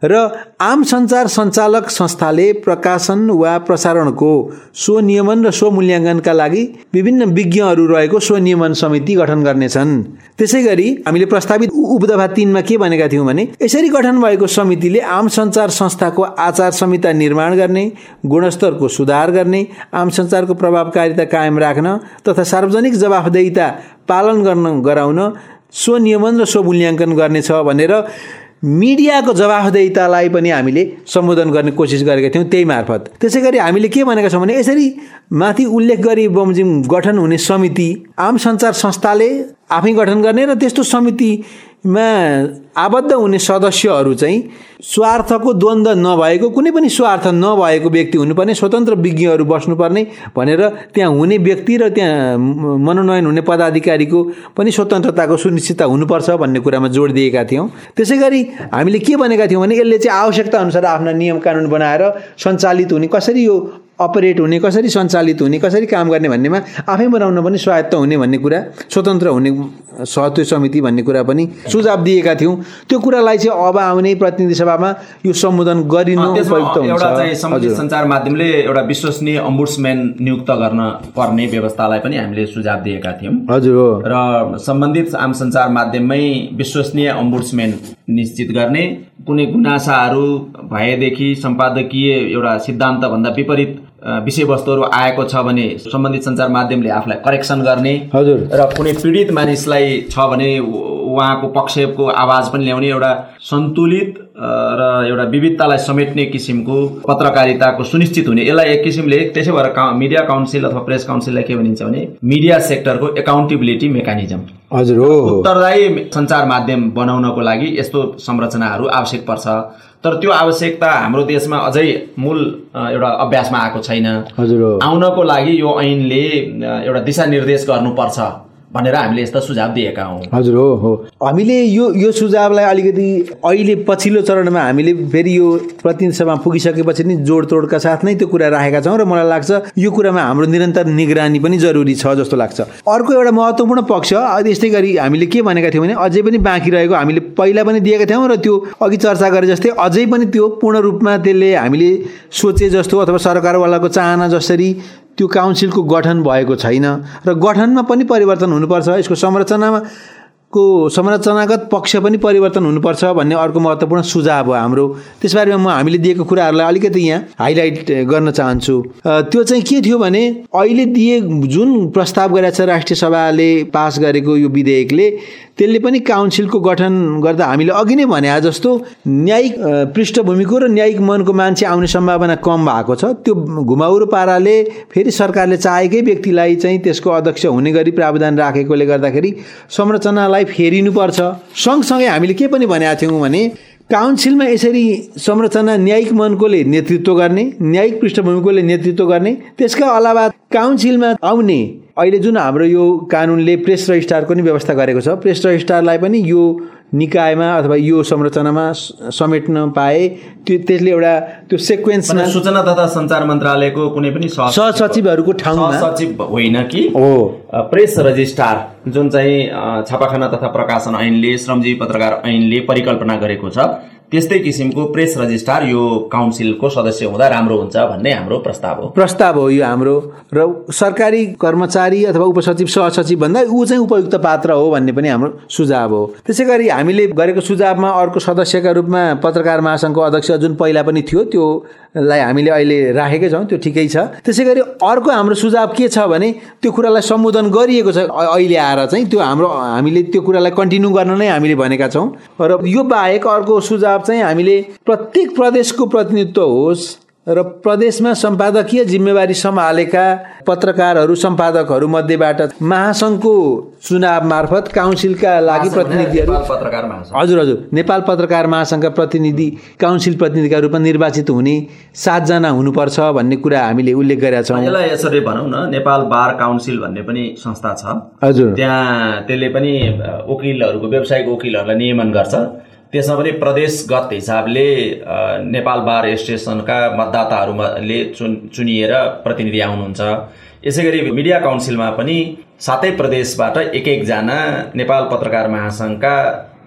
र आम सञ्चार सञ्चालक संस्थाले प्रकाशन वा प्रसारणको स्वनियमन र स्वमूल्याङ्कनका लागि विभिन्न विज्ञहरू रहेको स्वनियमन समिति गठन गर्नेछन्। त्यसै गरी हामीले प्रस्तावित उपदफा तीनमा के भनेका थियौँ भने यसरी गठन भएको समितिले आम सञ्चार संस्थाको आचार संहिता निर्माण गर्ने, गुणस्तरको सुधार गर्ने, आम सञ्चारको प्रभावकारिता कायम राख्न तथा सार्वजनिक जवाफदेहिता पालन गर्न गराउन स्वनियमन र स्वमूल्याङ्कन गर्नेछ भनेर मिडियाको जवाफदेहितालाई पनि हामीले सम्बोधन गर्ने कोसिस गरेका थियौँ त्यही मार्फत। त्यसै गरी हामीले के भनेका छौँ भने यसरी माथि उल्लेख गरी बमोजिम गठन हुने समिति आम सञ्चार संस्थाले आफै गठन गर्ने र त्यस्तो समितिमा आबद्ध हुने सदस्यहरू चाहिँ स्वार्थको द्वन्द्व नभएको, कुनै पनि स्वार्थ नभएको व्यक्ति हुनुपर्ने, स्वतन्त्र विज्ञहरू बस्नुपर्ने भनेर त्यहाँ हुने व्यक्ति र त्यहाँ मनोनयन हुने पदाधिकारीको पनि स्वतन्त्रताको सुनिश्चितता हुनुपर्छ भन्ने कुरामा जोड दिएका थियौँ। त्यसै गरी हामीले के भनेका थियौँ भने यसले चाहिँ आवश्यकता अनुसार आफ्ना नियम कानुन बनाएर सञ्चालित हुने, कसरी यो अपरेट हुने, कसरी सञ्चालित हुने, कसरी काम गर्ने भन्नेमा आफै बनाउन पनि स्वायत्त हुने भन्ने कुरा, स्वतन्त्र हुने सहत्व समिति भन्ने कुरा पनि सुझाव दिएका थियौँ। त्यो कुरालाई चाहिँ अब आउने प्रतिनिधि सभामा यो सम्बोधन गरिनु उपयुक्त हुन्छ।
एउटा चाहिँ सम्बन्धित सञ्चार माध्यमले एउटा विश्वसनीय अम्बुड्सम्यान नियुक्त गर्न पर्ने व्यवस्थालाई पनि हामीले सुझाव दिएका थियौँ।
हजुर हो।
र सम्बन्धित आम सञ्चार माध्यममै विश्वसनीय अम्बुड्सम्यान निश्चित गर्ने, कुनै गुनासाहरू भएदेखि सम्पादकीय एउटा सिद्धान्तभन्दा विपरीत विषयवस्तुहरू आएको छ भने सम्बन्धित सञ्चार माध्यमले आफूलाई करेक्सन गर्ने।
हजुर।
र कुनै पीडित मानिसलाई छ भने उहाँको पक्षको आवाज पनि ल्याउने, एउटा सन्तुलित र एउटा विविधतालाई समेट्ने किसिमको पत्रकारिताको सुनिश्चित हुने, यसलाई एक किसिमले त्यसै भएर मिडिया काउन्सिल अथवा प्रेस काउन्सिललाई के भनिन्छ भने मिडिया सेक्टरको एकाउन्टेबिलिटी मेकानिजम।
हजुर हो।
उत्तरदायी सञ्चार माध्यम बनाउनको लागि यस्तो संरचनाहरू आवश्यक पर्छ। तर त्यो आवश्यकता हाम्रो देशमा अझै मूल एउटा अभ्यासमा आएको छैन।
हजुर हो।
आउनको लागि यो ऐनले एउटा दिशानिर्देश गर्नुपर्छ भनेर हामीले यस्ता सुझाव दिएका हौँ।
हजुर हो हो। हामीले यो यो सुझावलाई अलिकति अहिले पछिल्लो चरणमा हामीले फेरि यो प्रतिनिधि सभा पुगिसकेपछि नि जोडतोडका साथ नै त्यो कुरा राखेका छौँ र मलाई लाग्छ यो कुरामा हाम्रो निरन्तर निगरानी पनि जरुरी छ जस्तो लाग्छ। अर्को एउटा महत्त्वपूर्ण पक्ष यस्तै गरी हामीले के भनेका थियौँ भने अझै पनि बाँकी रहेको, हामीले पहिला पनि दिएका थियौँ र त्यो अघि चर्चा गरे जस्तै अझै पनि त्यो पूर्ण रूपमा त्यसले हामीले सोचे जस्तो अथवा सरकारवालाको चाहना जसरी त्यो काउन्सिलको गठन भएको छैन र गठनमा पनि परिवर्तन हुनुपर्छ, यसको संरचनामा को संरचनागत पक्ष पनि परिवर्तन हुनुपर्छ भन्ने अर्को महत्त्वपूर्ण सुझाव हो हाम्रो। त्यसबारेमा म हामीले दिएको कुराहरूलाई अलिकति यहाँ हाइलाइट गर्न चाहन्छु। त्यो चाहिँ के थियो भने अहिले दिए जुन प्रस्ताव गरेको छ राष्ट्रिय सभाले पास गरेको यो विधेयकले, त्यसले पनि काउन्सिलको गठन गर्दा हामीले अघि नै भने जस्तो न्यायिक पृष्ठभूमिको र न्यायिक मनको मान्छे आउने सम्भावना कम भएको छ। त्यो घुमाउरो पाराले फेरि सरकारले चाहेकै व्यक्तिलाई चाहिँ त्यसको अध्यक्ष हुने गरी प्रावधान राखेकोले गर्दाखेरि संरचनालाई फेरिनुपर्छ। सँगसँगै हामीले के पनि भनेका थियौँ भने काउन्सिलमा यसरी संरचना न्यायिक मनकोले नेतृत्व गर्ने, न्यायिक पृष्ठभूमिकोले नेतृत्व गर्ने, त्यसका अलावा काउन्सिलमा आउने अहिले जुन हाम्रो यो कानुनले प्रेस रजिस्ट्रारको नि व्यवस्था गरेको छ, प्रेस रजिस्ट्रारलाई पनि यो निकायमा अथवा यो संरचनामा समेट्न पाए त्यो त्यसले एउटा त्यो सेक्वेन्समा
सूचना तथा सञ्चार मन्त्रालयको कुनै पनि
सहसचिवहरूको ठाउँमा
सहसचिव होइन कि
हो
प्रेस रजिस्ट्रार जुन चाहिँ छापाखाना तथा प्रकाशन ऐनले, श्रमजीवी पत्रकार ऐनले परिकल्पना गरेको छ, त्यस्तै किसिमको प्रेस रजिस्ट्रार यो काउन्सिलको सदस्य हुँदा राम्रो हुन्छ भन्ने हाम्रो प्रस्ताव हो
प्रस्ताव हो यो हाम्रो। र सरकारी कर्मचारी अथवा उपसचिव सहसचिव भन्दा ऊ चाहिँ उपयुक्त पात्र हो भन्ने पनि हाम्रो सुझाव हो। त्यसै गरी हामीले गरेको सुझावमा अर्को सदस्यका रूपमा पत्रकार महासङ्घको अध्यक्ष जुन पहिला पनि थियो त्योलाई हामीले अहिले राखेकै छौँ, त्यो ठिकै छ। त्यसै गरी अर्को हाम्रो सुझाव के छ भने त्यो कुरालाई सम्बोधन गरिएको छ अहिले आएर चाहिँ, त्यो हाम्रो हामीले त्यो कुरालाई कन्टिन्यू गर्न नै हामीले भनेका छौँ। र यो बाहेक अर्को सुझाव चाहिँ हामीले प्रत्येक प्रदेशको प्रतिनिधित्व होस् र प्रदेशमा सम्पादकीय जिम्मेवारी सम्हालेका पत्रकारहरू सम्पादकहरू मध्येबाट महासङ्घको चुनाव मार्फत काउन्सिलका लागि प्रतिनिधिहरू
पत्रकार महासङ्घ
हजुर हजुर नेपाल पत्रकार महासङ्घका प्रतिनिधि काउन्सिल प्रतिनिधिका रूपमा निर्वाचित हुने सातजना हुनुपर्छ भन्ने कुरा हामीले उल्लेख गरेका छौँ।
यसलाई यसरी भनौँ न, नेपाल बार काउन्सिल भन्ने पनि संस्था छ।
हजुर।
त्यहाँ त्यसले पनि वकिलहरूको व्यावसायिक वकिलहरूलाई नियमन गर्छ। त्यसमा पनि प्रदेशगत हिसाबले नेपाल बार एसोसिएसनका मतदाताहरूले चुन चुनिएर प्रतिनिधि आउनुहुन्छ। यसै गरी मिडिया काउन्सिलमा पनि सातै प्रदेशबाट एक एकजना नेपाल पत्रकार महासङ्घका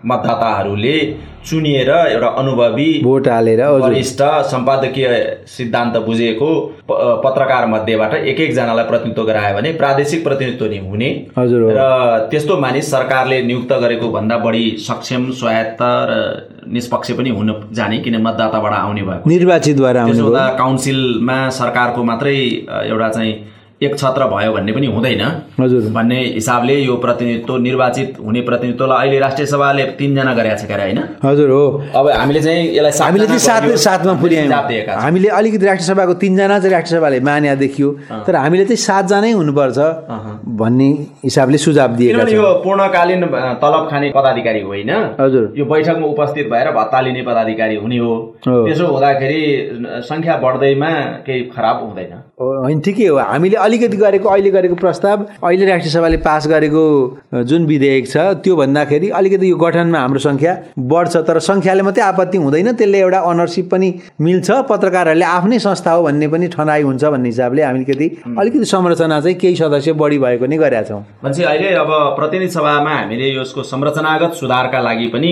मतदाताहरूले चुनिएर एउटा अनुभवी
भोट हालेर
वरिष्ठ सम्पादकीय सिद्धान्त बुझेको पत्रकार मध्येबाट एक एकजनालाई प्रतिनिधित्व गरायो भने प्रादेशिक प्रतिनिधित्व नि हुने र त्यस्तो मानिस सरकारले नियुक्त गरेको भन्दा बढी सक्षम स्वायत्त र निष्पक्ष पनि हुन जाने, किन मतदाताबाट आउने भएको
निर्वाचितद्वारा आउने
त्यसो काउन्सिलमा सरकारको मात्रै एउटा चाहिँ एक छत्र भयो भन्ने पनि हुँदैन भन्ने हिसाबले यो प्रतिनिधित्व निर्वाचित हुने प्रतिनिधित्वलाई अहिले राष्ट्रिय सभाले तीनजना गरेका छ क्यारे होइन?
हजुर हो।
अब हामीले चाहिँ यसलाई
हामीले चाहिँ सात सातमा पुर्यायौँ। हामीले अलिकति राष्ट्रिय सभाको तीनजना चाहिँ राष्ट्रिय सभाले मान्या देखियो, तर हामीले चाहिँ सातजना हुनुपर्छ भन्ने हिसाबले सुझाव दिएका छौँ।
यो पूर्णकालीन तलब खाने पदाधिकारी होइन,
हजुर
यो बैठकमा उपस्थित भएर भत्ता लिने पदाधिकारी हुने हो। त्यसो हुँदाखेरि संख्या बढ्दैमा केही खराब हुँदैन
होइन? ठिकै हो। हामीले अलिकति गरेको अहिले गरेको प्रस्ताव अहिले राष्ट्रिय सभाले पास गरेको जुन विधेयक छ त्यो भन्दाखेरि अलिकति यो गठनमा हाम्रो संख्या बढ्छ, तर संख्याले मात्रै आपत्ति हुँदैन, त्यसले एउटा अनरसिप पनि मिल्छ, पत्रकारहरूले आफ्नै संस्था हो भन्ने पनि ठनाइ हुन्छ भन्ने हिसाबले हामी अलिकति अलिकति संरचना चाहिँ केही सदस्य बढी भएको नै गरेका छौँ।
भनेपछि अहिले अब प्रतिनिधि सभामा हामीले यसको संरचनागत सुधारका लागि पनि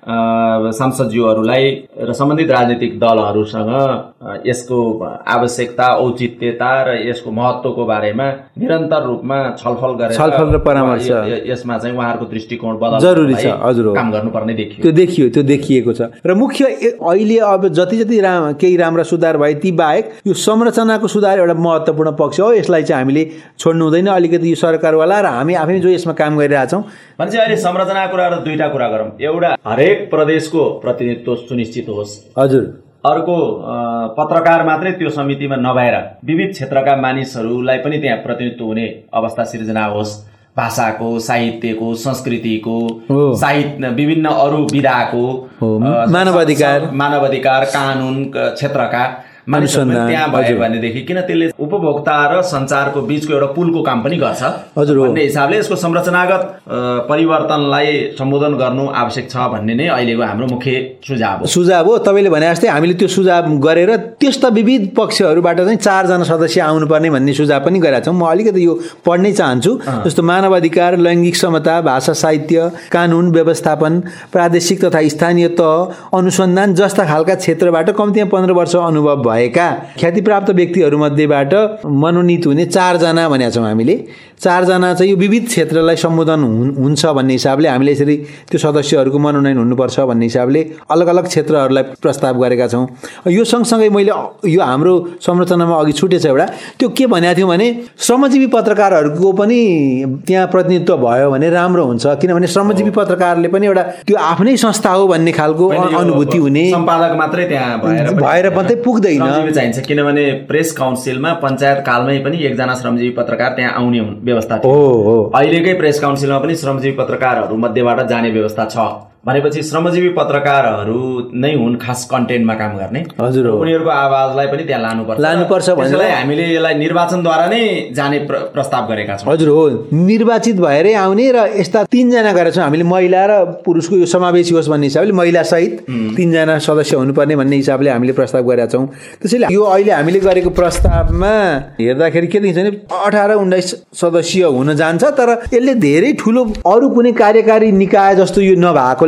सांसदज्यूहरूलाई र सम्बन्धित राजनीतिक दलहरूसँग यसको आवश्यकता, औचित्यता र यसको महत्त्वको बारेमा निरन्तर रूपमा छलफल गरेर
छलफल र परामर्श
यसमा चाहिँ उहाँहरूको दृष्टिकोण बदल्न
जरुरी छ। हजुर
काम गर्नुपर्ने देखियो।
त्यो देखियो त्यो देखिएको छ र मुख्य अहिले अब जति जति राम केही राम्रा सुधार भए ती बाहेक यो संरचनाको सुधार एउटा महत्त्वपूर्ण पक्ष हो। यसलाई चाहिँ हामीले छोड्नु हुँदैन। अलिकति यो सरकारवाला र हामी आफै जो यसमा काम गरिरहेछौँ
भने चाहिँ अहिले संरचनाको कुरा र दुईटा कुरा गरौँ। एउटा हरेक प्रदेशको प्रतिनिधित्व सुनिश्चित होस्।
हजुर।
अर्को पत्रकार मात्रै त्यो समितिमा नभएर विविध क्षेत्रका मानिसहरूलाई पनि त्यहाँ प्रतिनिधित्व हुने अवस्था सिर्जना होस्। भाषाको, साहित्यको, संस्कृतिको, साहित्य विभिन्न अरू विधाको,
मानवाधिकार
मानवाधिकार कानुन क्षेत्रका मानिसहरू त्यहाँ भयो भनेदेखि किन त्यसले उपभोक्ता र सञ्चारको बीचको एउटा पुलको काम पनि गर्छ भन्ने हिसाबले यसको संरचनागत परिवर्तनलाई सम्बोधन गर्नु आवश्यक छ भन्ने नै अहिलेको हाम्रो मुख्य सुझाव हो।
सुझाव हो। तपाईँले भने जस्तै हामीले त्यो सुझाव गरेर त्यस्ता विविध पक्षहरूबाट चाहिँ चारजना सदस्य आउनुपर्ने भन्ने सुझाव पनि गरेका छौँ। म अलिकति यो पढ्नै चाहन्छु। जस्तो मानवाधिकार, लैङ्गिक समता, भाषा साहित्य, कानुन व्यवस्थापन, प्रादेशिक तथा स्थानीय तह अनुसन्धान जस्ता खालका क्षेत्रबाट कम्तीमा पन्ध्र वर्ष अनुभव भएका ख्यातिप्राप्त व्यक्तिहरूमध्येबाट मनोनित हुने चारजना भनेका छौँ हामीले। चारजना चाहिँ यो विविध क्षेत्रलाई सम्बोधन हुन्छ भन्ने हिसाबले हामीले यसरी त्यो सदस्यहरूको मनोनयन हुनुपर्छ भन्ने हिसाबले अलग अलग क्षेत्रहरूलाई प्रस्ताव गरेका छौँ। यो सँगसँगै मैले यो हाम्रो संरचनामा अघि छुटेछ एउटा त्यो के भनेको थियौँ भने श्रमजीवी पत्रकारहरूको पनि त्यहाँ प्रतिनिधित्व भयो भने राम्रो हुन्छ, किनभने श्रमजीवी पत्रकारले पनि एउटा त्यो आफ्नै संस्था हो भन्ने खालको अनुभूति हुने,
सम्पादक मात्रै त्यहाँ
भएर मात्रै पुग्दैन
चाहिन्छ। किनभने प्रेस काउन्सिलमा पञ्चायत कालमै पनि एकजना श्रमजीवी पत्रकार त्यहाँ आउने व्यवस्था थियो। अहिलेकै प्रेस काउन्सिलमा पनि श्रमजीवी पत्रकारहरू मध्येबाट जाने व्यवस्था छ भनेपछि श्रमजीवी पत्रकारहरू नै हुन् खास कन्टेन्टमा काम गर्ने।
हजुर।
उनीहरूको आवाजलाई पनि त्यहाँ लानुपर्छ
लानुपर्छ
भनेर हामीले यसलाई निर्वाचनद्वारा नै जाने प्रस्ताव गरेका छौँ।
हजुर हो। निर्वाचित भएरै आउने र यस्ता तीनजना गरेका छौँ हामीले, महिला र पुरुषको यो समावेशी होस् भन्ने हिसाबले महिला सहित तीनजना सदस्य हुनुपर्ने भन्ने हिसाबले हामीले प्रस्ताव गरेका छौँ। त्यसैले यो अहिले हामीले गरेको प्रस्तावमा हेर्दाखेरि के देखिन्छ भने अठार उन्नाइस सदस्य हुन जान्छ, तर यसले धेरै ठुलो अरू कुनै कार्यकारी निकाय जस्तो यो नभएको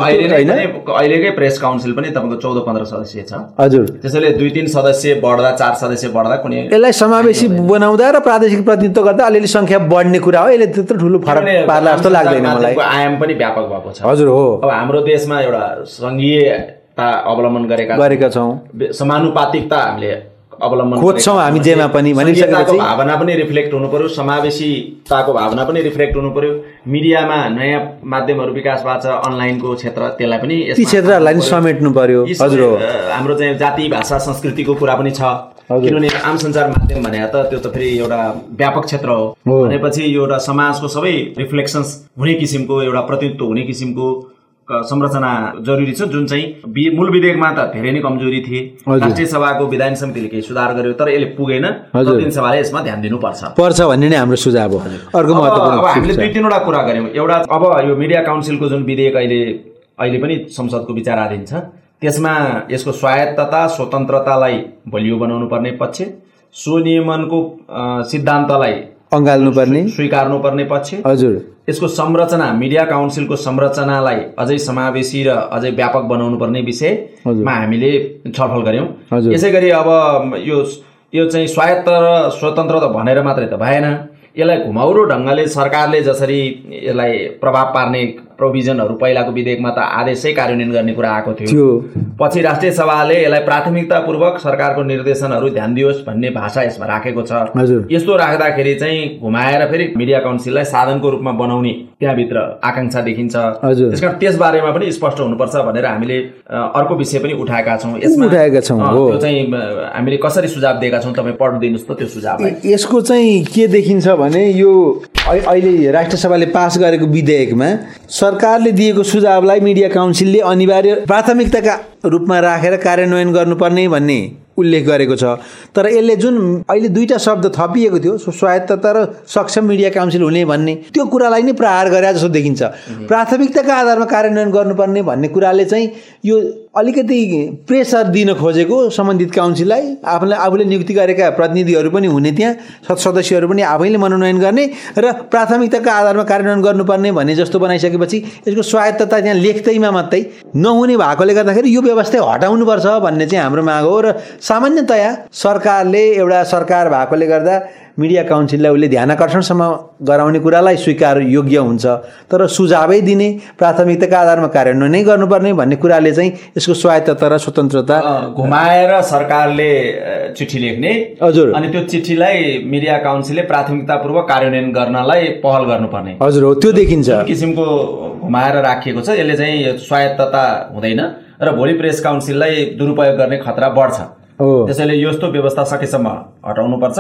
अहिलेकै प्रेस काउन्सिल पनि तपाईँको चौध पन्ध्र सदस्य छ।
हजुर।
त्यसैले दुई तीन सदस्य बढ्दा चार सदस्य बढ्दा कुनै
यसलाई समावेशी बनाउँदा र प्रादेशिक प्रतिनिधित्व गर्दा अलिअलि संख्या बढ्ने कुरा हो। यसले त्यत्रो ठुलो फरक पार्ला जस्तो लाग्दैन मलाई।
आयाम पनि व्यापक भएको छ।
हजुर हो।
अब हाम्रो देशमा एउटा संघीयता अवलम्बन गरेका
गरेका छौँ,
समानुपातिकता हामीले अवलम्बन
खोज्छौँ हामी जेमा पनि
भनिसकेपछि भावना पनि रिफ्लेक्ट हुनु पर्यो, समावेशीताको भावना पनि रिफ्लेक्ट हुनु पर्यो। मिडियामा नयाँ माध्यमहरू विकास भएको छ, अनलाइनको क्षेत्र, त्यसलाई पनि
ती क्षेत्रहरूलाई पनि समेट्नु पर्यो। हजुर हो।
हाम्रो चाहिँ जाति भाषा संस्कृतिको कुरा पनि छ, किनभने आम सञ्चार माध्यम भने त त्यो त फेरि एउटा व्यापक क्षेत्र हो। भनेपछि यो एउटा समाजको सबै रिफ्लेक्सन्स हुने किसिमको एउटा प्रतिनिधित्व हुने किसिमको संरचना जरुरी छ, जुन चाहिँ मूल विधेयकमा त धेरै नै कमजोरी थिए। राष्ट्रिय सभाको विधान समितिले केही सुधार गर्यो तर यसले पुगेन। प्रतिनिधि सभाले यसमा ध्यान दिनुपर्छ पर्छ
भन्ने नै हाम्रो सुझाव हो। अर्को महत्त्वपूर्ण
अब हामीले दुई तीनवटा कुरा गर्यौँ। एउटा अब यो मिडिया काउन्सिलको जुन विधेयक अहिले अहिले पनि संसदको विचाराधीन छ, त्यसमा यसको स्वायत्तता स्वतन्त्रतालाई बलियो बनाउनु पर्ने पक्ष, स्वनियमनको सिद्धान्तलाई
अँगाल्नुपर्ने
स्वीकार्नुपर्ने पक्ष।
हजुर।
यसको संरचना मिडिया काउन्सिलको संरचनालाई अझै समावेशी र अझै व्यापक बनाउनु पर्ने विषयमा हामीले छलफल गर्यौं। यसै गरी अब यो यो चाहिँ स्वायत्त र स्वतन्त्र त भनेर मात्रै त भएन, यसलाई घुमाउरो ढङ्गले सरकारले जसरी यसलाई प्रभाव पार्ने प्रोभिजनहरू पहिलाको विधेयकमा त आदेशै कार्यान्वयन गर्ने कुरा आएको थियो, पछि राष्ट्रिय सभाले यसलाई प्राथमिकतापूर्वक सरकारको निर्देशनहरू ध्यान दियोस् भन्ने भाषा यसमा राखेको छ। यस्तो राख्दाखेरि चाहिँ घुमाएर फेरि मिडिया काउन्सिललाई साधनको रूपमा बनाउने त्यहाँभित्र आकांक्षा देखिन्छ। त्यसकारण त्यसबारेमा पनि स्पष्ट हुनुपर्छ भनेर हामीले अर्को विषय पनि उठाएका छौँ। यसमा
उठाएका छौँ
त्यो चाहिँ हामीले कसरी सुझाव दिएका छौँ, तपाईँ पढिदिनुहोस् त त्यो सुझावलाई।
यसको चाहिँ के देखिन्छ भने यो अहिले राष्ट्रिय सभाले पास गरेको विधेयकमा सरकारले दिएको सुझावलाई मिडिया काउन्सिलले अनिवार्य प्राथमिकताका रूपमा राखेर कार्यान्वयन गर्नुपर्ने भन्ने उल्लेख गरेको छ। तर यसले जुन अहिले दुईटा शब्द थपिएको थियो, स्वायत्तता र सक्षम मिडिया काउन्सिल हुने भन्ने, त्यो कुरालाई नै प्रहार गरे जस्तो देखिन्छ। प्राथमिकताका आधारमा कार्यान्वयन गर्नुपर्ने भन्ने कुराले चाहिँ यो अलिकति प्रेसर दिन खोजेको सम्बन्धित काउन्सिललाई, आफूले आफूले नियुक्ति गरेका प्रतिनिधिहरू पनि हुने, त्यहाँ सदस्यहरू पनि आफैले मनोनयन गर्ने र प्राथमिकताका आधारमा कार्यान्वयन गर्नुपर्ने भन्ने जस्तो बनाइसकेपछि यसको स्वायत्तता त्यहाँ लेख्दैमा मात्रै नहुने भएकोले गर्दाखेरि यो व्यवस्था हटाउनुपर्छ भन्ने चाहिँ हाम्रो माग हो। र सामान्यतया सरकारले एउटा सरकार भएकोले गर्दा मिडिया काउन्सिललाई उसले ध्यानाकर्षणसम्म गराउने कुरालाई स्वीकार योग्य हुन्छ, तर सुझावै दिने, प्राथमिकताका आधारमा कार्यान्वयन नै गर्नुपर्ने भन्ने कुराले चाहिँ यसको स्वायत्तता र स्वतन्त्रता
घुमाएर सरकारले चिठी लेख्ने। हजुर। अनि त्यो चिठीलाई मिडिया काउन्सिलले प्राथमिकतापूर्वक कार्यान्वयन गर्नलाई पहल गर्नुपर्ने।
हजुर हो, त्यो देखिन्छ।
किसिमको घुमाएर राखिएको छ, यसले चाहिँ स्वायत्तता हुँदैन र भोलि प्रेस काउन्सिललाई दुरुपयोग गर्ने खतरा बढ्छ। त्यसैले यस्तो व्यवस्था सकेसम्म हटाउनुपर्छ।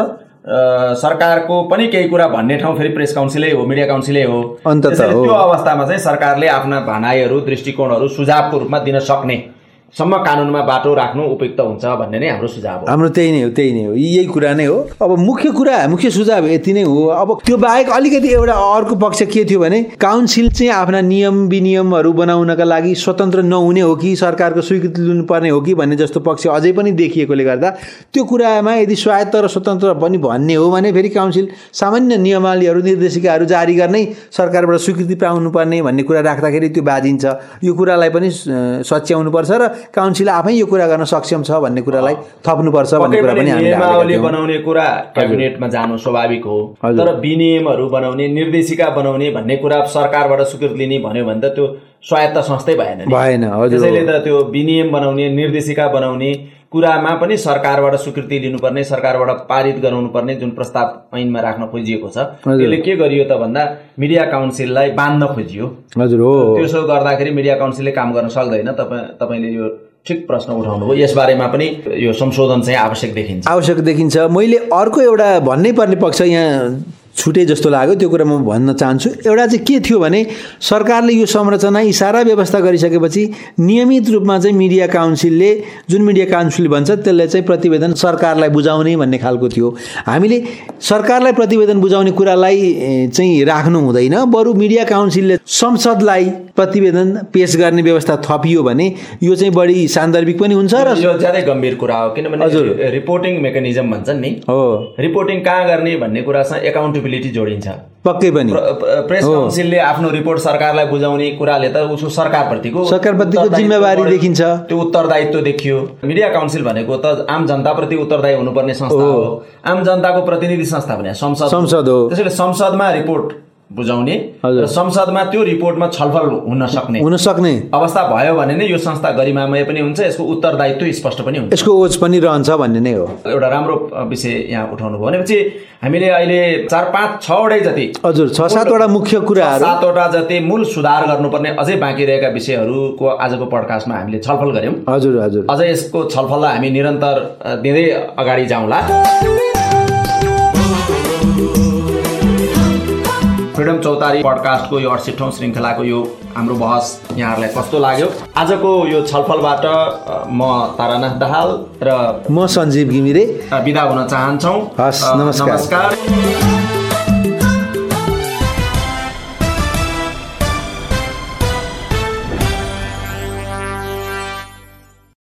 सरकारको पनि केही कुरा भन्ने ठाउँ फेरि प्रेस काउन्सिलै हो, मिडिया काउन्सिलै हो। त्यसैले त्यो अवस्थामा चाहिँ सरकारले आफ्ना भनाइहरू, दृष्टिकोणहरू सुझावको रूपमा दिन सक्ने सम्म कानुनमा बाटो राख्नु उपयुक्त हुन्छ भन्ने नै हाम्रो सुझाव हो।
हाम्रो त्यही नै हो, त्यही नै हो, यही कुरा नै हो। अब मुख्य कुरा, मुख्य सुझाव यति नै हो। अब त्यो बाहेक अलिकति एउटा अर्को पक्ष के थियो भने काउन्सिल चाहिँ आफ्ना नियम विनियमहरू बनाउनका लागि स्वतन्त्र नहुने हो कि सरकारको स्वीकृति लिनुपर्ने हो कि भन्ने जस्तो पक्ष अझै पनि देखिएकोले गर्दा त्यो कुरामा यदि स्वायत्त र स्वतन्त्र पनि भन्ने हो भने फेरि काउन्सिल सामान्य नियमावलीहरू, निर्देशिकाहरू जारी गर्नै सरकारबाट स्वीकृति पाउनुपर्ने भन्ने कुरा राख्दाखेरि त्यो बाजिन्छ। यो कुरालाई पनि सच्याउनुपर्छ र काउन्सिल आफै यो कुरा गर्न सक्षम छ भन्ने कुरालाई थप्नुपर्छ भन्ने कुरा पनि हामीले
नियमावली बनाउने कुरा क्याबिनेटमा जानु स्वाभाविक हो, तर विनियमहरू बनाउने, निर्देशिका बनाउने भन्ने कुरा सरकारबाट स्वीकृति लिने भन्यो भने त त्यो स्वायत्त संस्थै भएन नि।
भएन। हजुर।
त्यसैले त त्यो विनियम बनाउने, निर्देशिका बनाउने कुरामा पनि सरकारबाट स्वीकृति लिनुपर्ने, सरकारबाट पारित गराउनु पर्ने जुन प्रस्ताव ऐनमा राख्न खोजिएको छ, त्यसले के गरियो त भन्दा मिडिया काउन्सिललाई बाँध्न खोजियो।
हजुर हो।
त्यसो गर्दाखेरि मिडिया काउन्सिलले काम गर्न सक्दैन। तपाईँ तपाईँले यो ठिक प्रश्न उठाउनु हो। यसबारेमा पनि यो संशोधन चाहिँ आवश्यक देखिन्छ।
आवश्यक देखिन्छ। मैले अर्को एउटा भन्नै पर्ने पक्ष यहाँ छुटे जस्तो लाग्यो, त्यो कुरा म भन्न चाहन्छु। एउटा चाहिँ के थियो भने सरकारले यो संरचना यी सारा व्यवस्था गरिसकेपछि नियमित रूपमा चाहिँ मिडिया काउन्सिलले, जुन मिडिया काउन्सिल भन्छ त्यसले चाहिँ प्रतिवेदन सरकारलाई बुझाउने भन्ने खालको थियो। हामीले सरकारलाई प्रतिवेदन बुझाउने कुरालाई चाहिँ राख्नु हुँदैन, बरु मिडिया काउन्सिलले संसदलाई प्रतिवेदन पेश गर्ने व्यवस्था थपियो भने यो चाहिँ बढी सान्दर्भिक पनि हुन्छ र
यो ज्यादै गम्भीर कुरा हो। किनभने रिपोर्टिङ मेकानिजम भन्छन् नि, हो, रिपोर्टिङ कहाँ गर्ने भन्ने कुरासँग एकाउन्टेबिलिटी जोडिन्छ।
पक्कै पनि
प्रेस काउन्सिलले आफ्नो रिपोर्ट सरकारलाई बुझाउने कुराले त उसको सरकारप्रतिको
सरकारप्रतिको जिम्मेवारी देखिन्छ,
त्यो उत्तरदायित्व देखियो। मिडिया काउन्सिल भनेको त आम जनताप्रति उत्तरदायी हुनुपर्ने संस्था हो, आम जनताको प्रतिनिधि संस्था भने संसद
संसद हो।
त्यसैले संसदमा रिपोर्ट बुझाउने र संसदमा त्यो रिपोर्टमा छलफल हुन सक्ने
हुन सक्ने
अवस्था भयो भने नै यो संस्था गरिमामय पनि हुन्छ, यसको उत्तरदायित्व स्पष्ट पनि हुन्छ,
यसको ओज पनि रहन्छ भन्ने नै हो।
एउटा राम्रो विषय यहाँ उठाउनु भयो भनेपछि हामीले अहिले चार पाँच छवटै जति,
हजुर छ सातवटा मुख्य कुराहरू,
सातवटा जति मूल सुधार गर्नुपर्ने अझै बाँकी रहेका विषयहरूको आजको पडकास्टमा हामीले छलफल गर्यौं।
हजुर हजुर
अझै यसको छलफललाई हामी निरन्तर दिँदै अगाडि जाउँला। फ्रिडम चौतारी पडकास्टको यो अडसठौं श्रृङ्खलाको यो हाम्रो बहस यहाँहरूलाई कस्तो लाग्यो? आजको यो छलफलबाट म तारानाथ दाहाल र
म सञ्जीव घिमिरे
बिदा हुन चाहन्छौँ।
हस्, नमस्कार,
नमस्कार।